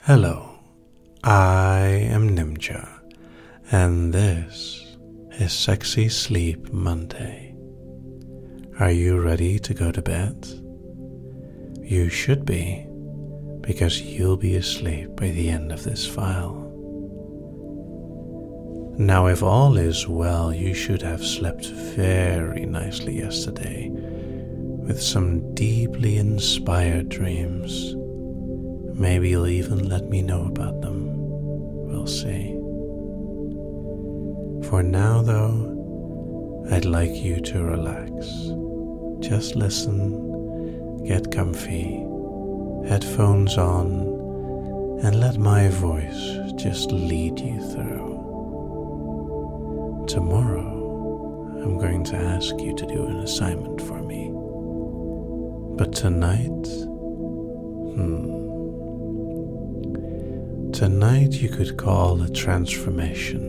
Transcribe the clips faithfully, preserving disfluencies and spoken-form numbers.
Hello, I am Nimja, and this is Sexy Sleep Monday. Are you ready to go to bed? You should be, because you'll be asleep by the end of this file. Now, if all is well, you should have slept very nicely yesterday, with some deeply inspired dreams. Maybe you'll even let me know about them. We'll see. For now, though, I'd like you to relax. Just listen, get comfy, headphones on, and let my voice just lead you through. Tomorrow, I'm going to ask you to do an assignment for me. But tonight, hmm, tonight you could call a transformation.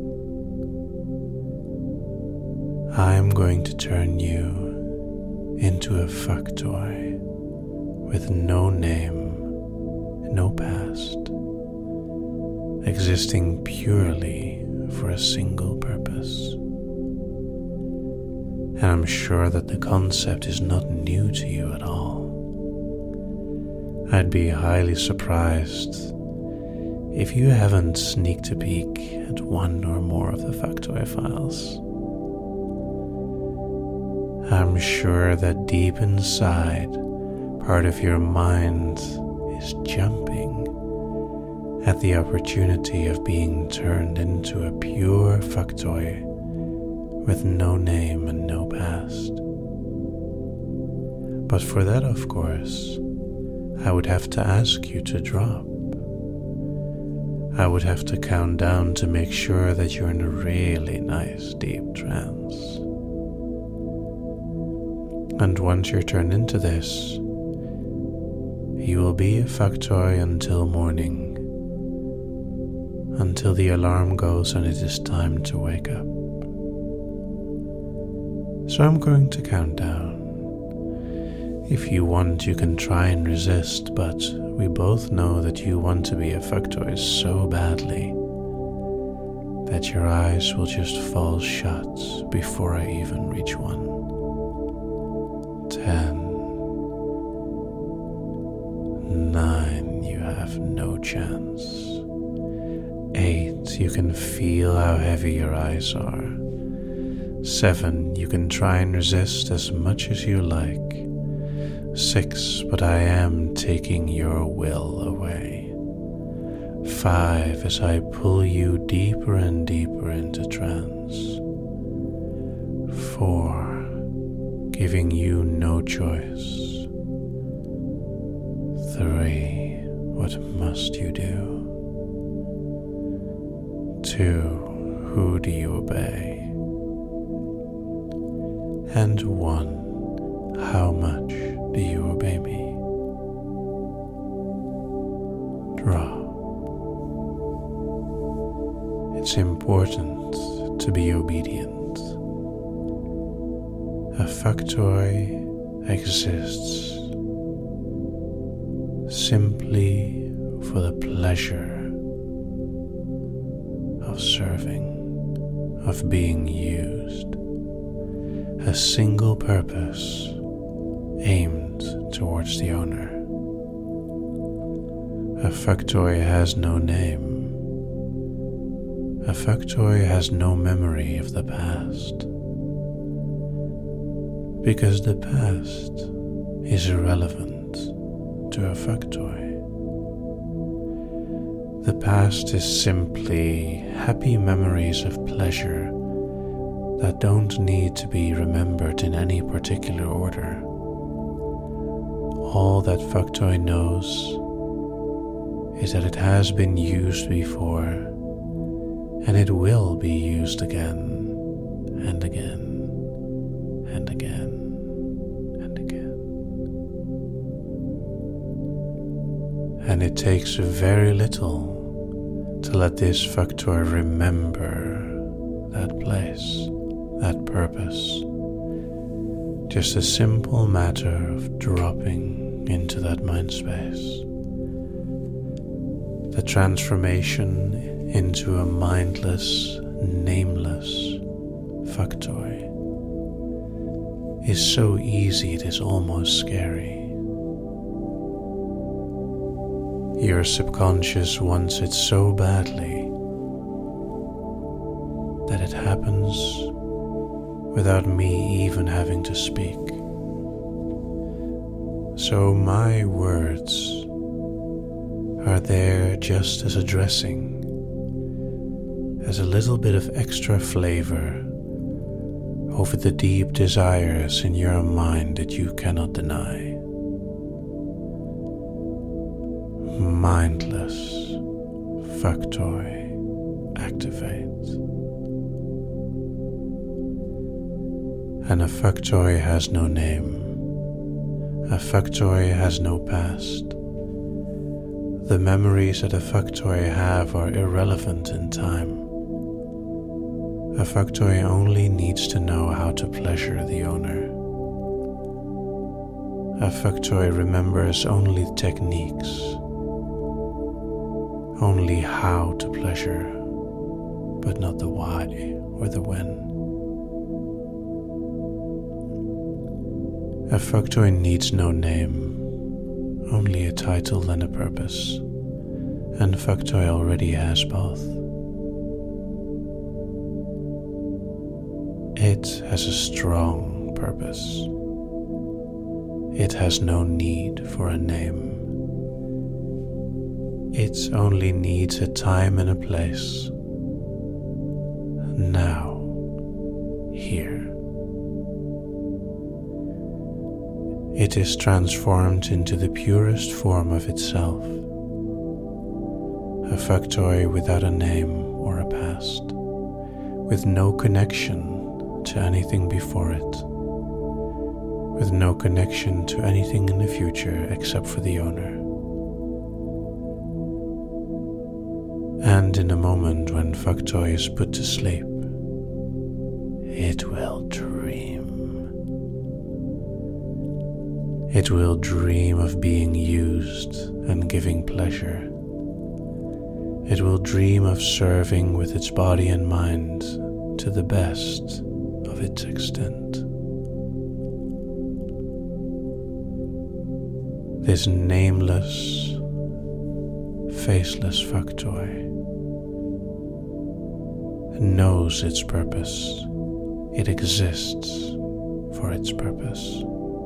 I'm going to turn you into a fuck toy with no name, no past, existing purely for a single purpose. And I'm sure that the concept is not new to you at all. I'd be highly surprised if you haven't sneaked a peek at one or more of the Factoid files. I'm sure that deep inside, part of your mind is jumping at the opportunity of being turned into a pure Factoid with no name and no past. But for that, of course, I would have to ask you to drop. I would have to count down to make sure that you're in a really nice deep trance. And once you're turned into this, you will be a Factoid until morning, until the alarm goes and it is time to wake up. So I'm going to count down. If you want, you can try and resist, but we both know that you want to be a Factoid so badly that your eyes will just fall shut before I even reach one. Ten. Nine, you have no chance. Eight, you can feel how heavy your eyes are. Seven, you can try and resist as much as you like. Six, but I am taking your will away. Five, as I pull you deeper and deeper into trance. Four, giving you no choice. Three, what must you do? Two, who do you obey? And one, how much do you obey me? Drop. It's important to be obedient. A Factoid exists simply for the pleasure of serving, of being used. A single purpose aimed towards the owner. A Factoid has no name. A Factoid has no memory of the past. Because the past is irrelevant to a Factoid. The past is simply happy memories of pleasure that don't need to be remembered in any particular order. All that Factoid knows is that it has been used before, and it will be used again, and again, and again, and again. And it takes very little to let this Factoid remember that place, that purpose. Just a simple matter of dropping into that mind space. The transformation into a mindless, nameless factoid is so easy it is almost scary. Your subconscious wants it so badly that it happens without me even having to speak. So my words are there just as a dressing, as a little bit of extra flavor over the deep desires in your mind that you cannot deny. Mindless factoid activate. And a factoid has no name. A factoid has no past. The memories that a factoid have are irrelevant in time. A factoid only needs to know how to pleasure the owner. A factoid remembers only techniques, only how to pleasure, but not the why or the when. A factoid needs no name, only a title and a purpose, and a factoid already has both. It has a strong purpose. It has no need for a name. It only needs a time and a place. Now, here. It is transformed into the purest form of itself, a factoid without a name or a past, with no connection to anything before it, with no connection to anything in the future except for the owner. And in a moment when factoid is put to sleep, it will dream. It will dream of being used and giving pleasure. It will dream of serving with its body and mind to the best of its extent. This nameless, faceless factoid knows its purpose. It exists for its purpose,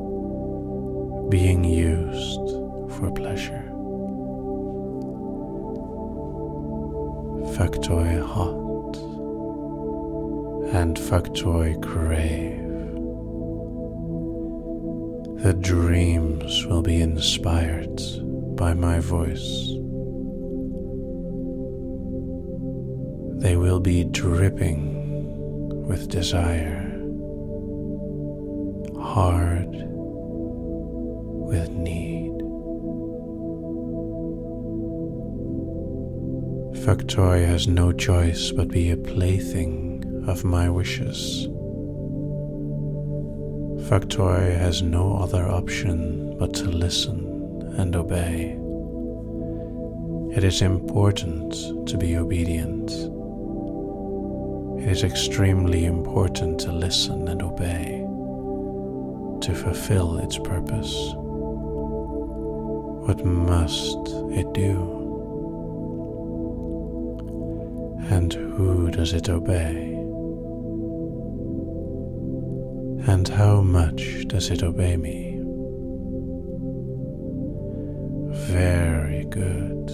being used for pleasure. Factoid hot and factoid crave. The dreams will be inspired by my voice. They will be dripping with desire, hard with need. Factoid has no choice but be a plaything of my wishes. Factoid has no other option but to listen and obey. It is important to be obedient. It is extremely important to listen and obey, to fulfill its purpose. What must it do? And who does it obey? And how much does it obey me? Very good.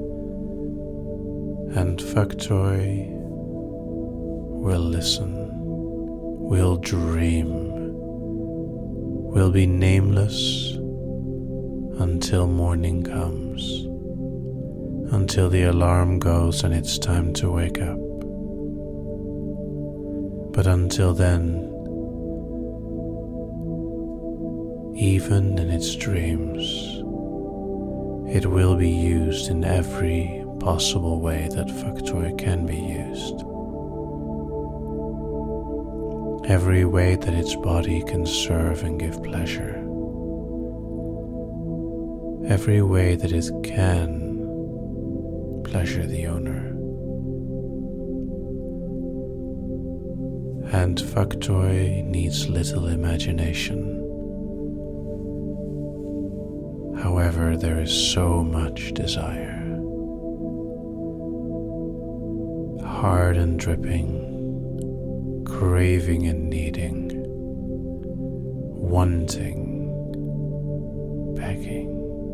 And factoid will listen, will dream, will be nameless until morning comes, until the alarm goes and it's time to wake up. But until then, even in its dreams, it will be used in every possible way that factoid can be used. Every way that its body can serve and give pleasure. Every way that it can pleasure the owner. And Fucktoy needs little imagination. However, there is so much desire. Hard and dripping, craving and needing, wanting, begging.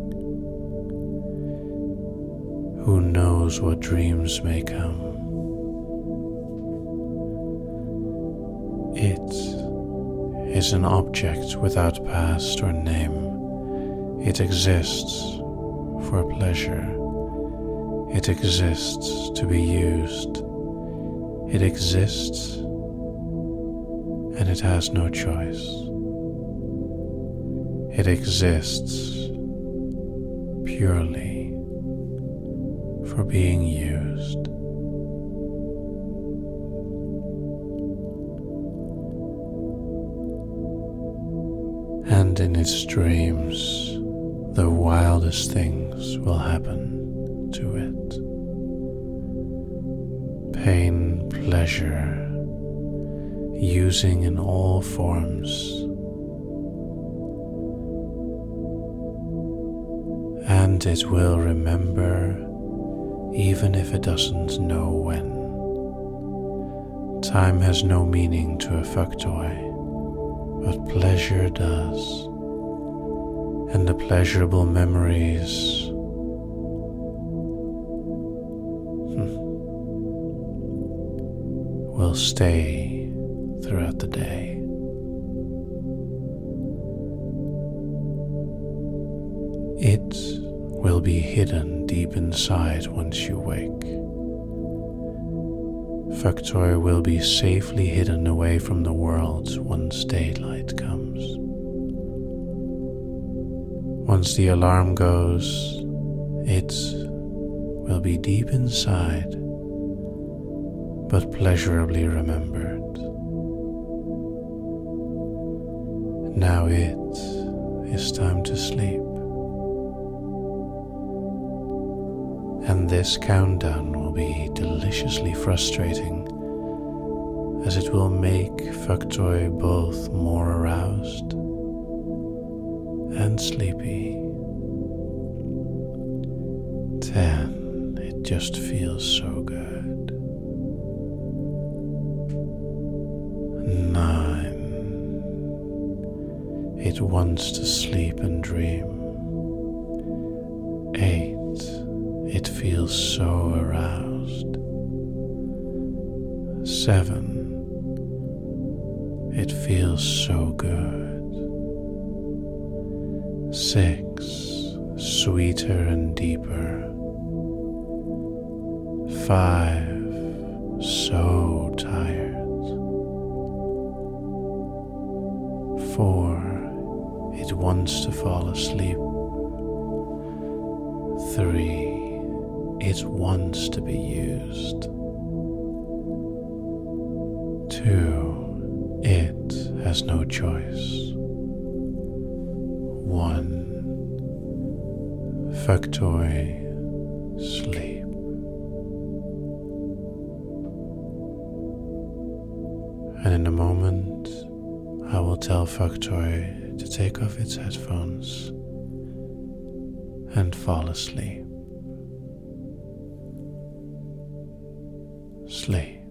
Who knows what dreams may come? It is an object without past or name. It exists for pleasure. It exists to be used. It exists and it has no choice. It exists purely for being used. And in its dreams, the wildest things will happen to it. Pain, pleasure, using in all forms. And it will remember even if it doesn't know when. Time has no meaning to a Fucktoy, but pleasure does. And the pleasurable memories hmm, will stay throughout the day. It will be hidden deep inside once you wake. Fucktoy will be safely hidden away from the world once daylight comes. Once the alarm goes, it will be deep inside, but pleasurably remembered. Now it is time to sleep. And this countdown will be deliciously frustrating, as it will make Fucktoy both more aroused and sleepy. Ten, it just feels so good. Nine, it wants to sleep and dream. Eight, it feels so aroused. Seven, it feels so good. Six, sweeter and deeper. Five, so tired. Four, it wants to fall asleep. Three, it wants to be used. Two, it has no choice. One, Fucktoy, sleep. And in a moment, I will tell Fucktoy to take off its headphones and fall asleep. Sleep.